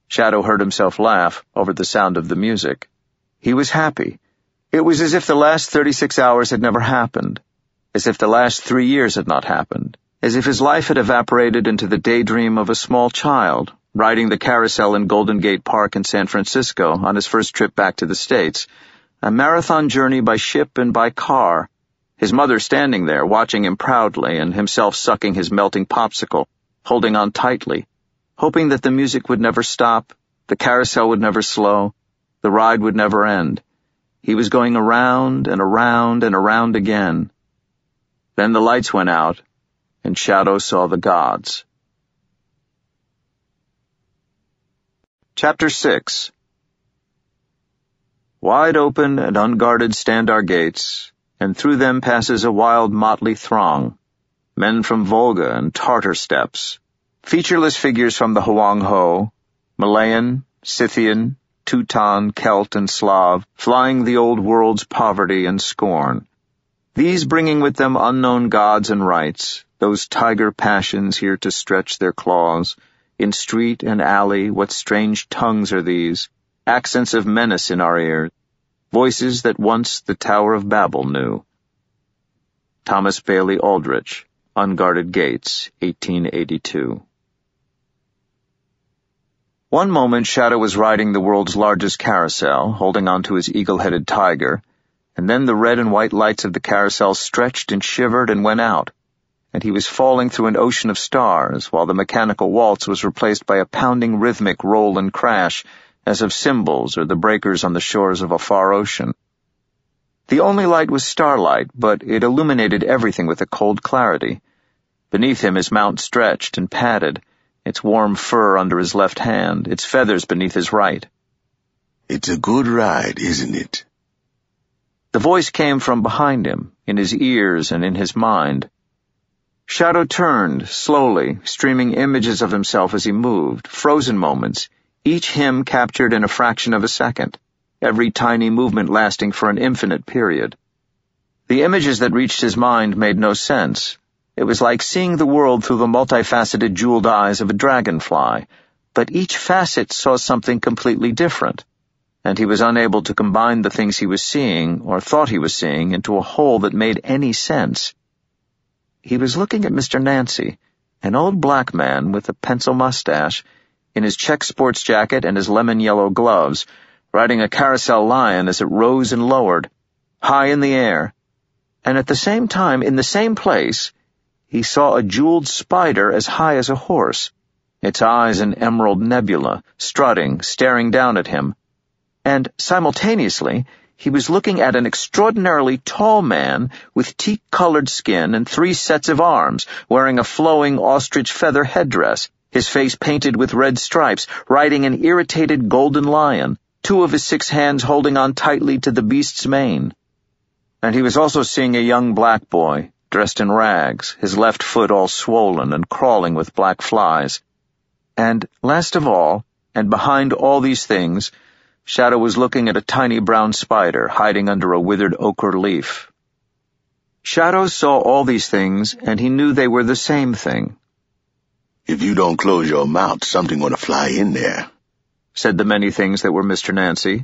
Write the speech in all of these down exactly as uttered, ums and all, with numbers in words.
Shadow heard himself laugh over the sound of the music. He was happy. It was as if the last thirty-six hours had never happened, as if the last three years had not happened, as if his life had evaporated into the daydream of a small child, riding the carousel in Golden Gate Park in San Francisco on his first trip back to the States, a marathon journey by ship and by car, his mother standing there watching him proudly and himself sucking his melting popsicle, holding on tightly, hoping that the music would never stop, the carousel would never slow, the ride would never end. He was going around and around and around again. Then the lights went out, and Shadow saw the gods. Chapter six. Wide open and unguarded stand our gates, and through them passes a wild motley throng, men from Volga and Tartar steppes, featureless figures from the Hoang-Ho, Malayan, Scythian, Teuton, Celt, and Slav, flying the old world's poverty and scorn. These bringing with them unknown gods and rites, those tiger passions here to stretch their claws. In street and alley, what strange tongues are these, accents of menace in our ears, voices that once the Tower of Babel knew. Thomas Bailey Aldrich, Unguarded Gates, eighteen eighty-two. One moment Shadow was riding the world's largest carousel, holding on to his eagle-headed tiger, and then the red and white lights of the carousel stretched and shivered and went out, and he was falling through an ocean of stars, while the mechanical waltz was replaced by a pounding rhythmic roll and crash, as of cymbals or the breakers on the shores of a far ocean. The only light was starlight, but it illuminated everything with a cold clarity. Beneath him his mount stretched and padded, its warm fur under his left hand, its feathers beneath his right. "It's a good ride, isn't it?" The voice came from behind him, in his ears and in his mind. Shadow turned, slowly, streaming images of himself as he moved, frozen moments, each him captured in a fraction of a second, every tiny movement lasting for an infinite period. The images that reached his mind made no sense. It was like seeing the world through the multifaceted jeweled eyes of a dragonfly, but each facet saw something completely different, and he was unable to combine the things he was seeing, or thought he was seeing, into a whole that made any sense. He was looking at Mister Nancy, an old black man with a pencil mustache, in his check sports jacket and his lemon-yellow gloves, riding a carousel lion as it rose and lowered, high in the air, and at the same time, in the same place, he saw a jeweled spider as high as a horse, its eyes an emerald nebula, strutting, staring down at him. And, simultaneously, he was looking at an extraordinarily tall man with teak-colored skin and three sets of arms, wearing a flowing ostrich feather headdress, his face painted with red stripes, riding an irritated golden lion, two of his six hands holding on tightly to the beast's mane. And he was also seeing a young black boy, dressed in rags, his left foot all swollen and crawling with black flies. And, last of all, and behind all these things, Shadow was looking at a tiny brown spider hiding under a withered ochre leaf. Shadow saw all these things, and he knew they were the same thing. "If you don't close your mouth, something gonna fly in there," said the many things that were Mister Nancy.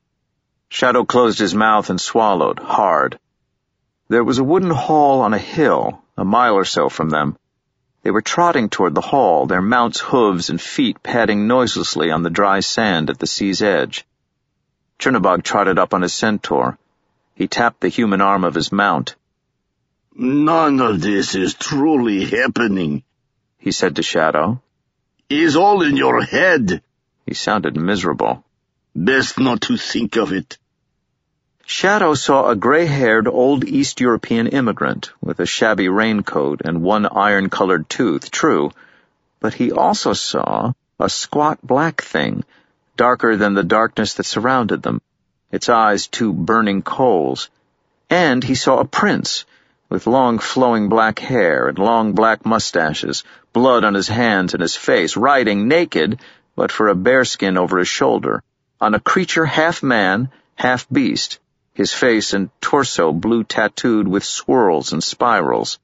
Shadow closed his mouth and swallowed, hard. There was a wooden hall on a hill, a mile or so from them. They were trotting toward the hall, their mounts' hooves and feet padding noiselessly on the dry sand at the sea's edge. Chernobog trotted up on his centaur. He tapped the human arm of his mount. "None of this is truly happening," he said to Shadow. "It's all in your head." He sounded miserable. "Best not to think of it." Shadow saw a gray-haired old East European immigrant with a shabby raincoat and one iron-colored tooth, true, but he also saw a squat black thing, darker than the darkness that surrounded them, its eyes two burning coals. And he saw a prince, with long flowing black hair and long black mustaches, blood on his hands and his face, riding naked, but for a bearskin over his shoulder, on a creature half man, half beast, his face and torso blue tattooed with swirls and spirals.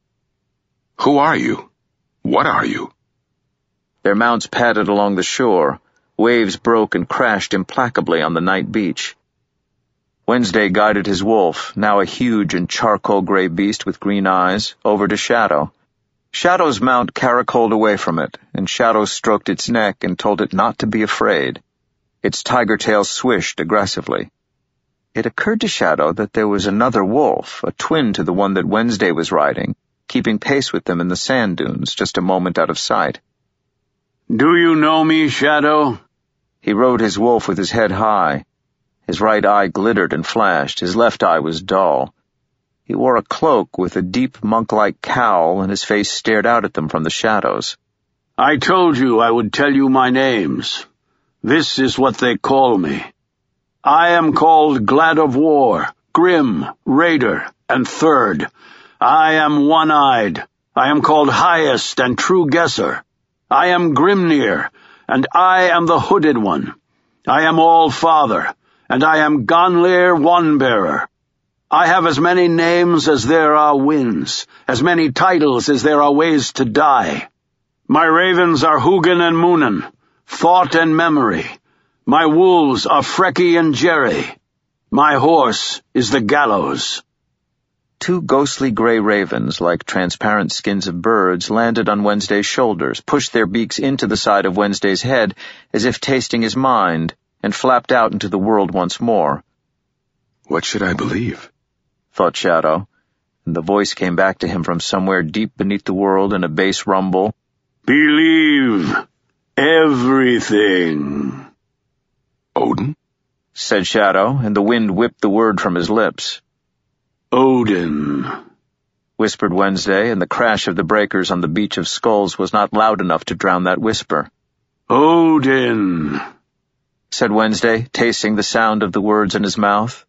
"Who are you? What are you?" Their mounts padded along the shore, Waves broke and crashed implacably on the night beach. Wednesday guided his wolf, now a huge and charcoal-gray beast with green eyes, over to Shadow. Shadow's mount caracoled away from it, and Shadow stroked its neck and told it not to be afraid. Its tiger tail swished aggressively. It occurred to Shadow that there was another wolf, a twin to the one that Wednesday was riding, keeping pace with them in the sand dunes, just a moment out of sight. Do you know me, Shadow? He rode his wolf with his head high. His right eye glittered and flashed, his left eye was dull. He wore a cloak with a deep monk-like cowl, and his face stared out at them from the shadows. I told you I would tell you my names. This is what they call me. I am called Glad of War, Grim, Raider, and Third. I am one-eyed. I am called Highest and True Guesser. I am Grimnir, and I am the Hooded One. I am All-Father, and I am Gonlir One-Bearer. I have as many names as there are winds, as many titles as there are ways to die. My ravens are Hugin and Moonin, Thought and Memory. My wolves are Frecky and Jerry. My horse is the Gallows. Two ghostly gray ravens, like transparent skins of birds, landed on Wednesday's shoulders, pushed their beaks into the side of Wednesday's head, as if tasting his mind, and flapped out into the world once more. What should I believe? Thought Shadow, and the voice came back to him from somewhere deep beneath the world in a bass rumble. Believe everything. Odin? Said Shadow, and the wind whipped the word from his lips. Odin, whispered Wednesday, and the crash of the breakers on the beach of skulls was not loud enough to drown that whisper. Odin, said Wednesday, tasting the sound of the words in his mouth.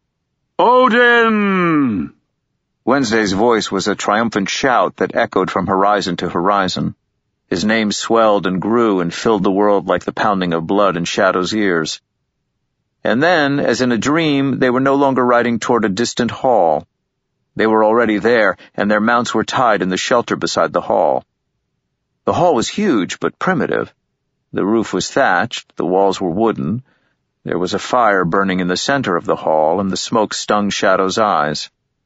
Odin! Wednesday's voice was a triumphant shout that echoed from horizon to horizon. His name swelled and grew and filled the world like the pounding of blood in Shadow's ears. And then, as in a dream, they were no longer riding toward a distant hall. They were already there, and their mounts were tied in the shelter beside the hall. The hall was huge, but primitive. The roof was thatched, the walls were wooden. There was a fire burning in the center of the hall, and the smoke stung Shadow's eyes.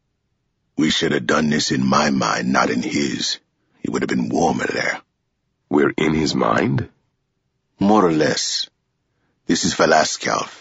We should have done this in my mind, not in his. It would have been warmer there. We're in his mind? More or less. This is Velasquez.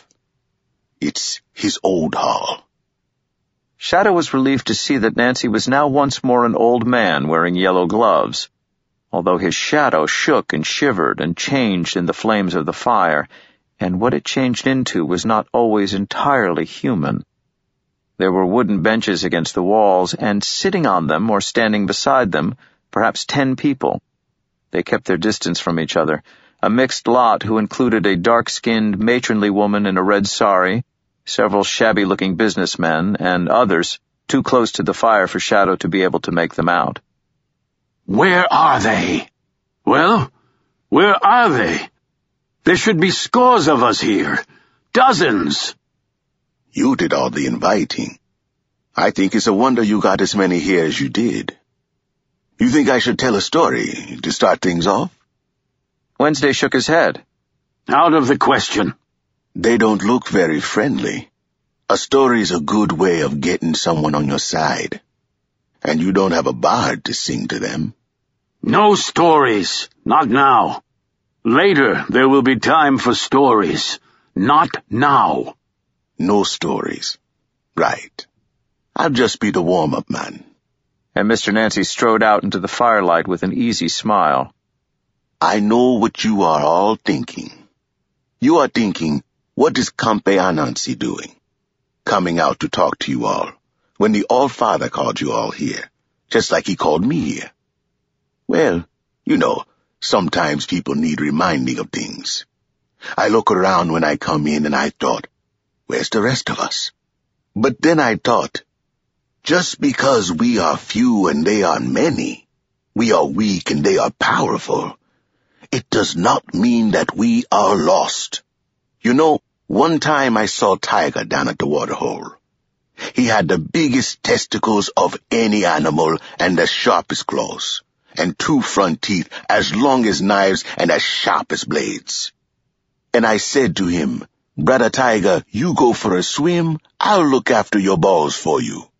It's his old hall. Shadow was relieved to see that Nancy was now once more an old man wearing yellow gloves, although his shadow shook and shivered and changed in the flames of the fire, and what it changed into was not always entirely human. There were wooden benches against the walls, and sitting on them or standing beside them, perhaps ten people. They kept their distance from each other, a mixed lot who included a dark-skinned, matronly woman in a red sari, several shabby-looking businessmen, and others, too close to the fire for Shadow to be able to make them out. Where are they? Well, where are they? There should be scores of us here. Dozens. You did all the inviting. I think it's a wonder you got as many here as you did. You think I should tell a story to start things off? Wednesday shook his head. Out of the question. They don't look very friendly. A story is a good way of getting someone on your side. And you don't have a bard to sing to them. No stories. Not now. Later there will be time for stories. Not now. No stories. Right. I'll just be the warm-up man. And Mister Nancy strode out into the firelight with an easy smile. I know what you are all thinking. You are thinking, what is Campe Anansi doing? Coming out to talk to you all, when the All-Father called you all here, just like he called me here. Well, you know, sometimes people need reminding of things. I look around when I come in and I thought, where's the rest of us? But then I thought, just because we are few and they are many, we are weak and they are powerful, it does not mean that we are lost. You know, one time I saw Tiger down at the waterhole. He had the biggest testicles of any animal and the sharpest claws, and two front teeth as long as knives and as sharp as blades. and I said to him, Brother Tiger, you go for a swim, I'll look after your balls for you.